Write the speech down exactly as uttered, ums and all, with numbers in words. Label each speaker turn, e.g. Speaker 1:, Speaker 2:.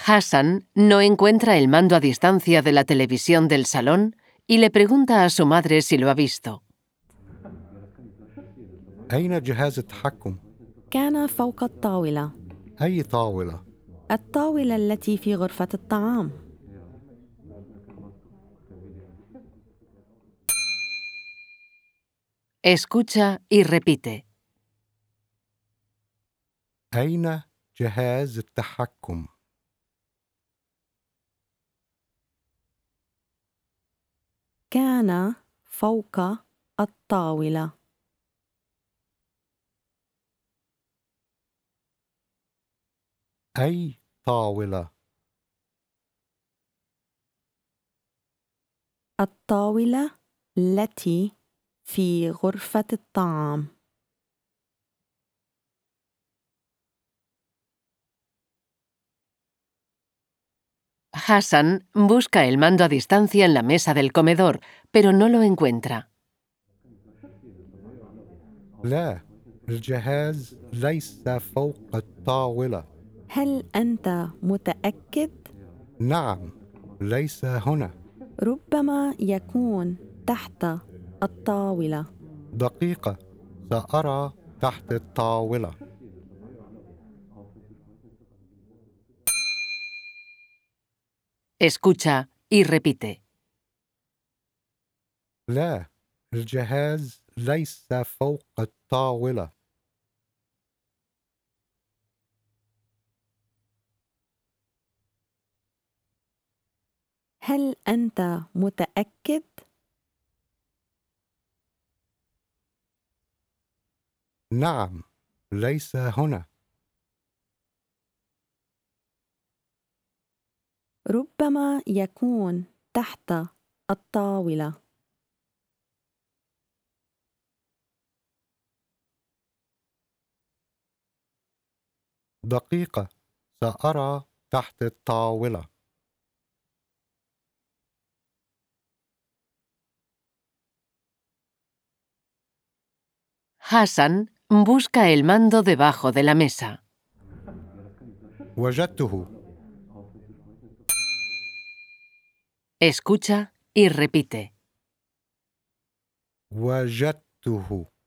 Speaker 1: Hassan no encuentra el mando a distancia de la televisión del salón y le pregunta a su madre si lo ha visto.
Speaker 2: أين جهاز التحكم؟
Speaker 3: كان فوق الطاولة.
Speaker 2: أي طاولة؟
Speaker 3: الطاولة التي في غرفة الطعام.
Speaker 1: Escucha y repite.
Speaker 2: أين جهاز التحكم؟
Speaker 3: كان فوق الطاولة.
Speaker 2: أي طاولة؟
Speaker 3: الطاولة التي في غرفة الطعام.
Speaker 1: Hassan busca el mando a distancia en la mesa del comedor, pero no lo encuentra.
Speaker 2: لا، الجهاز ليس فوق الطاولة.
Speaker 3: هل أنت متأكد؟
Speaker 2: نعم، ليس هنا.
Speaker 3: ربما يكون تحت الطاولة.
Speaker 2: دقيقة، سأرى تحت الطاولة.
Speaker 1: Escucha y repite.
Speaker 2: لا، الجهاز ليس فوق الطاولة.
Speaker 3: هل أنت متأكد؟
Speaker 2: نعم، ليس هنا.
Speaker 3: ربما يكون تحت الطاولة.
Speaker 2: دقيقة، سأرى تحت الطاولة.
Speaker 1: Hassan busca el mando debajo de la mesa.
Speaker 2: وجدته.
Speaker 1: Escucha y repite.
Speaker 2: وجدته.